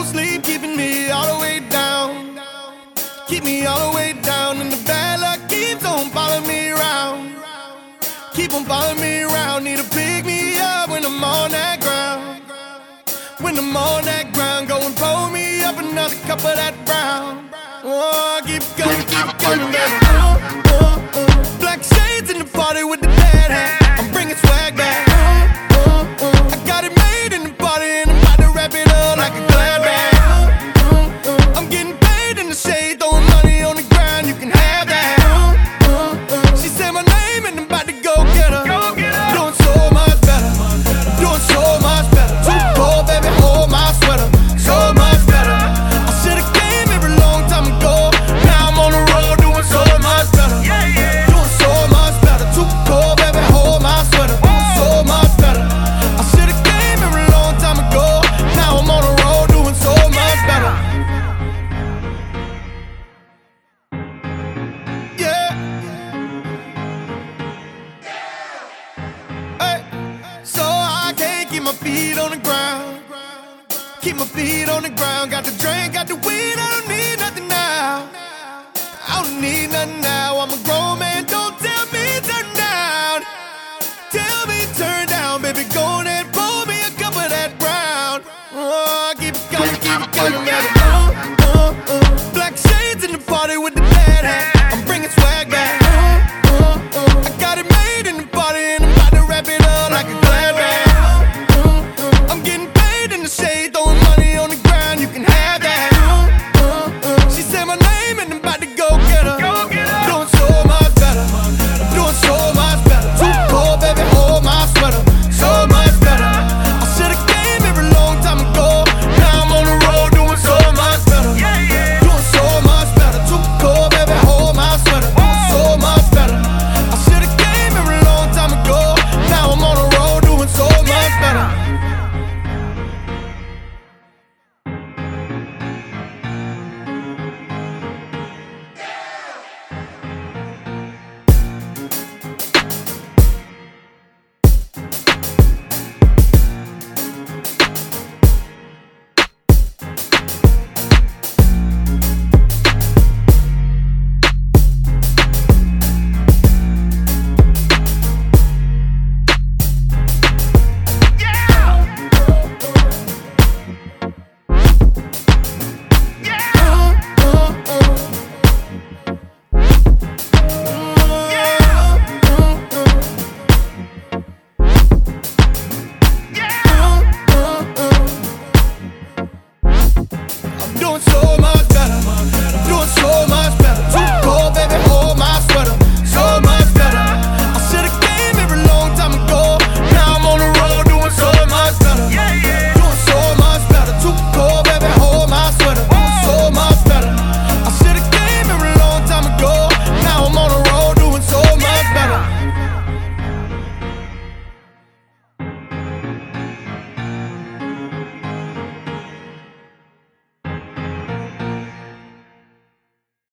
sleep, keeping me all the way down. Keep me all the way down, and the bad luck keeps on following me around. Keep on following me around. Need to pick me up when I'm on that ground. When I'm on that ground, go and pour me up another cup of that brown. Oh, keep coming, baby. Black shades in the party with the dead hat. I'm bringing swag back. I got it made in the party and I'm about to wrap it up like a glad bag. I'm getting paid in the shade, throwing money on the ground. You can have that. She said my name and I'm about to go get her. Doing so much better. Doing so much better. Too cold, baby, hold my sweater. So much better. I should've came here a long time ago. Now I'm on the road doing so much better. Doing so much better. Too cold, baby, hold my sweater. So much better. I should've came here a long time ago. Now I'm on the road doing so much better. Yeah. Hey. So I can't keep my feet on the ground. Keep my feet on the ground. Got the drink, got the weed. I don't need nothing now. I don't need nothing now. I'm a grown man. Don't tell me turn down. Tell me turn down, baby. Go and pour me a cup of that brown. Oh, keep it coming, baby.